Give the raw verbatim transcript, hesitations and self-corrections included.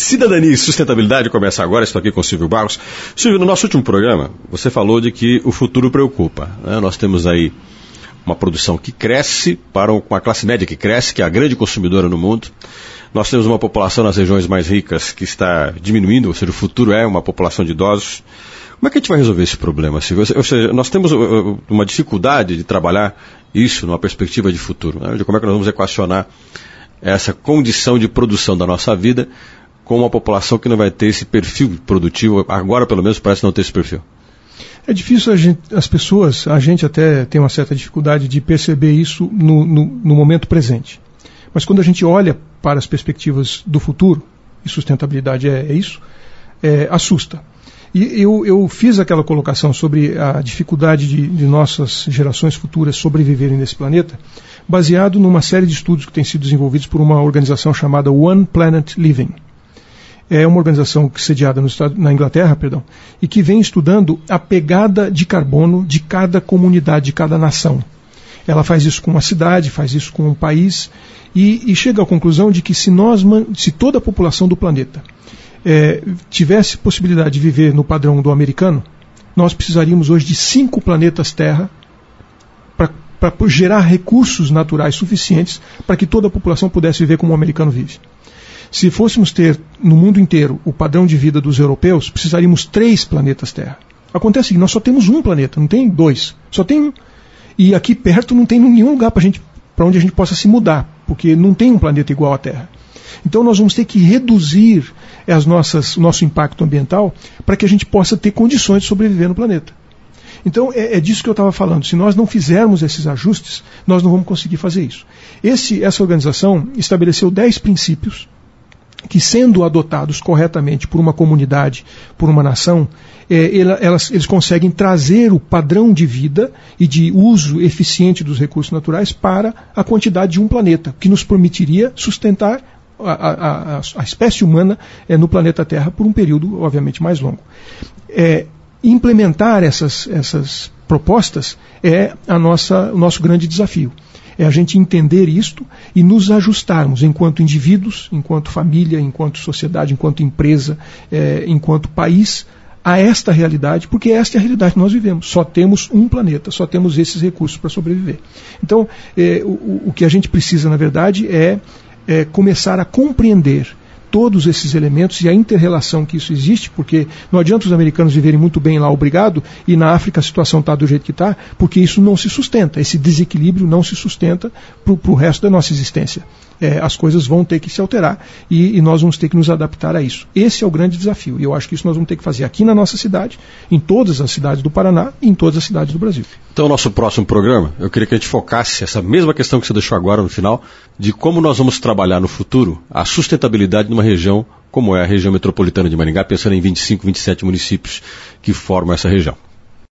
Cidadania e Sustentabilidade começa agora. Estou aqui com o Silvio Barros. Silvio, no nosso último programa, você falou de que o futuro preocupa, né? Nós temos aí uma produção que cresce, para uma classe média que cresce, que é a grande consumidora no mundo. Nós temos uma população nas regiões mais ricas que está diminuindo, ou seja, o futuro é uma população de idosos. Como é que a gente vai resolver esse problema, Silvio? Ou seja, nós temos uma dificuldade de trabalhar isso numa perspectiva de futuro, né? De como é que nós vamos equacionar essa condição de produção da nossa vida com uma população que não vai ter esse perfil produtivo, agora pelo menos parece não ter esse perfil. É difícil a gente, as pessoas, a gente até tem uma certa dificuldade de perceber isso no, no, no momento presente. Mas quando a gente olha para as perspectivas do futuro, e sustentabilidade é, é isso, é, assusta. E eu, eu fiz aquela colocação sobre a dificuldade de, de nossas gerações futuras sobreviverem nesse planeta, baseado numa série de estudos que têm sido desenvolvidos por uma organização chamada One Planet Living. É uma organização sediada no estado, na Inglaterra, perdão, e que vem estudando a pegada de carbono de cada comunidade, de cada nação. Ela faz isso com uma cidade, faz isso com um país, e, e chega à conclusão de que se, nós, se toda a população do planeta é, tivesse possibilidade de viver no padrão do americano, nós precisaríamos hoje de cinco planetas Terra para gerar recursos naturais suficientes para que toda a população pudesse viver como o americano vive. Se fôssemos ter no mundo inteiro o padrão de vida dos europeus, precisaríamos três planetas Terra. Acontece que nós só temos um planeta, não tem dois, só tem um. E aqui perto não tem nenhum lugar para gente, para onde a gente possa se mudar, porque não tem um planeta igual à Terra. Então nós vamos ter que reduzir as nossas, o nosso impacto ambiental para que a gente possa ter condições de sobreviver no planeta. Então é, é disso que eu estava falando. Se nós não fizermos esses ajustes, nós não vamos conseguir fazer isso. Esse, essa organização estabeleceu dez princípios que, sendo adotados corretamente por uma comunidade, por uma nação, é, elas, eles conseguem trazer o padrão de vida e de uso eficiente dos recursos naturais para a quantidade de um planeta, que nos permitiria sustentar a, a, a, a espécie humana é, no planeta Terra por um período, obviamente, mais longo. É, implementar essas, essas propostas é a nossa, o nosso grande desafio. É a gente entender isto e nos ajustarmos enquanto indivíduos, enquanto família, enquanto sociedade, enquanto empresa, é, enquanto país, a esta realidade, porque esta é a realidade que nós vivemos. Só temos um planeta, só temos esses recursos para sobreviver. Então, é, o, o que a gente precisa, na verdade, é, é começar a compreender todos esses elementos e a inter-relação que isso existe, porque não adianta os americanos viverem muito bem lá, obrigado, e na África a situação está do jeito que está, porque isso não se sustenta, esse desequilíbrio não se sustenta para o resto da nossa existência. É, as coisas vão ter que se alterar e, e nós vamos ter que nos adaptar a isso. Esse é o grande desafio, e eu acho que isso nós vamos ter que fazer aqui na nossa cidade, em todas as cidades do Paraná e em todas as cidades do Brasil. Então, o nosso próximo programa, eu queria que a gente focasse essa mesma questão que você deixou agora no final, de como nós vamos trabalhar no futuro a sustentabilidade numa região como é a região metropolitana de Maringá, pensando em vinte e cinco, vinte e sete municípios que formam essa região.